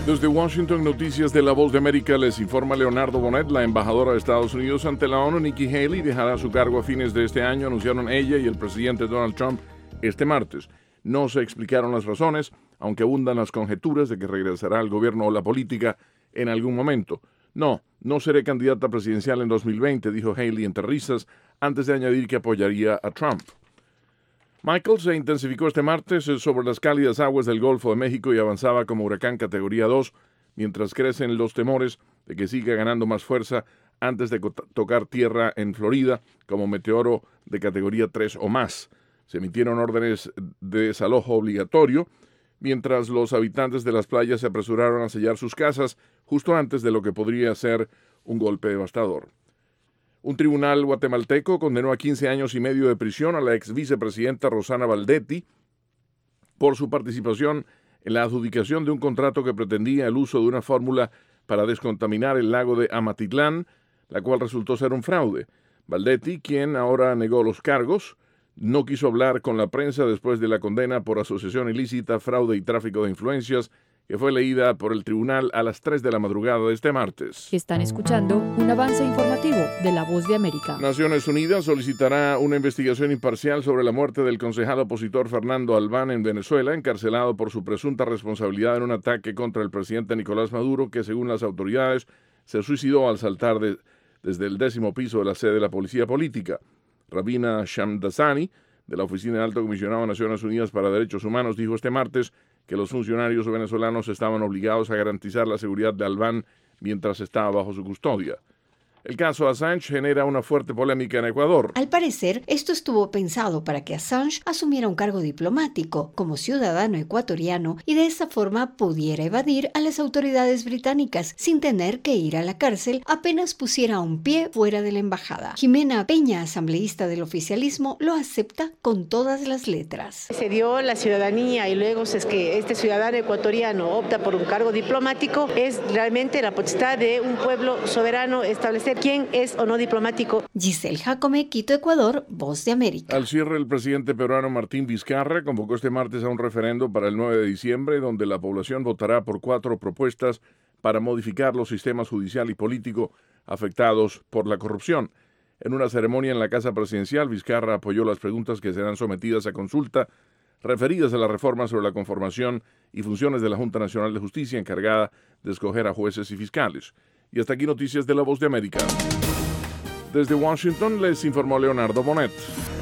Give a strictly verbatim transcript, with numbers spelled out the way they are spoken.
Desde Washington, Noticias de La Voz de América, les informa Leonardo Bonet. La embajadora de Estados Unidos ante la ONU, Nikki Haley, dejará su cargo a fines de este año, anunciaron ella y el presidente Donald Trump este martes. No se explicaron las razones, aunque abundan las conjeturas de que regresará al gobierno o la política en algún momento. No, no seré candidata presidencial en dos mil veinte, dijo Haley entre risas, antes de añadir que apoyaría a Trump. Michael se intensificó este martes sobre las cálidas aguas del Golfo de México y avanzaba como huracán categoría dos, mientras crecen los temores de que siga ganando más fuerza antes de tocar tierra en Florida como meteoro de categoría tres o más. Se emitieron órdenes de desalojo obligatorio, mientras los habitantes de las playas se apresuraron a sellar sus casas justo antes de lo que podría ser un golpe devastador. Un tribunal guatemalteco condenó a quince años y medio de prisión a la ex vicepresidenta Rosana Valdetti por su participación en la adjudicación de un contrato que pretendía el uso de una fórmula para descontaminar el lago de Amatitlán, la cual resultó ser un fraude. Valdetti, quien ahora negó los cargos, no quiso hablar con la prensa después de la condena por asociación ilícita, fraude y tráfico de influencias, que fue leída por el tribunal a las tres de la madrugada de este martes. Están escuchando un avance informativo de La Voz de América. Naciones Unidas solicitará una investigación imparcial sobre la muerte del concejal opositor Fernando Albán en Venezuela, encarcelado por su presunta responsabilidad en un ataque contra el presidente Nicolás Maduro, que según las autoridades se suicidó al saltar de, desde el décimo piso de la sede de la policía política. Rabina Shamdasani, de la Oficina del Alto Comisionado de Naciones Unidas para Derechos Humanos, dijo este martes que los funcionarios venezolanos estaban obligados a garantizar la seguridad de Albán mientras estaba bajo su custodia. El caso Assange genera una fuerte polémica en Ecuador. Al parecer, esto estuvo pensado para que Assange asumiera un cargo diplomático como ciudadano ecuatoriano y de esa forma pudiera evadir a las autoridades británicas sin tener que ir a la cárcel apenas pusiera un pie fuera de la embajada. Jimena Peña, asambleísta del oficialismo, lo acepta con todas las letras. Se dio la ciudadanía y luego es que este ciudadano ecuatoriano opta por un cargo diplomático. Es realmente la potestad de un pueblo soberano establecer quién es o no diplomático. Giselle Jacome, Quito, Ecuador, Voz de América. Al cierre, el presidente peruano Martín Vizcarra convocó este martes a un referendo para el nueve de diciembre, donde la población votará por cuatro propuestas para modificar los sistemas judicial y político afectados por la corrupción. En una ceremonia en la Casa Presidencial, Vizcarra apoyó las preguntas que serán sometidas a consulta referidas a la reforma sobre la conformación y funciones de la Junta Nacional de Justicia, encargada de escoger a jueces y fiscales. Y hasta aquí noticias de La Voz de América. Desde Washington les informó Leonardo Bonet.